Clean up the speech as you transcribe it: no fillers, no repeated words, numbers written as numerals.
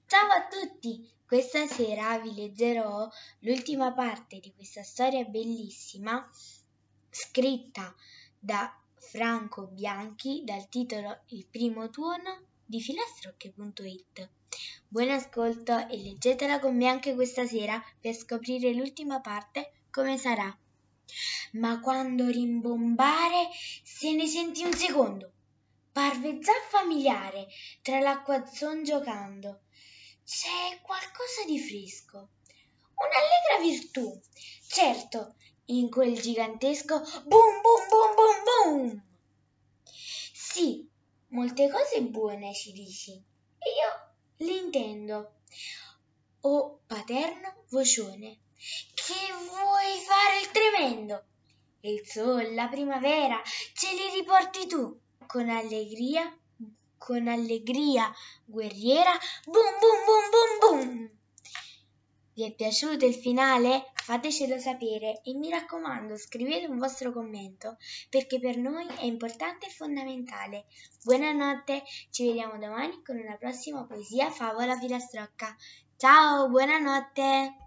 Ciao a tutti! Questa sera vi leggerò l'ultima parte di questa storia bellissima scritta da Franco Bianchi dal titolo Il primo turno di filastrocche.it. Buon ascolto e leggetela con me anche questa sera per scoprire l'ultima parte come sarà. Ma quando rimbombare se ne sentì un secondo. Parve già familiare tra l'acquazzon giocando. C'è qualcosa di fresco, un'allegra virtù, certo, in quel gigantesco boom boom boom boom boom. Sì, molte cose buone ci dici, e io le intendo. Oh, paterno vocione, che vuoi fare il tremendo? Il sole, la primavera, ce li riporti tu, con allegria guerriera, boom boom boom boom boom. Vi è piaciuto il finale? Fatecelo sapere e mi raccomando scrivete un vostro commento perché per noi è importante e fondamentale. Buonanotte, ci vediamo domani con una prossima poesia, favola, filastrocca. Ciao, buonanotte!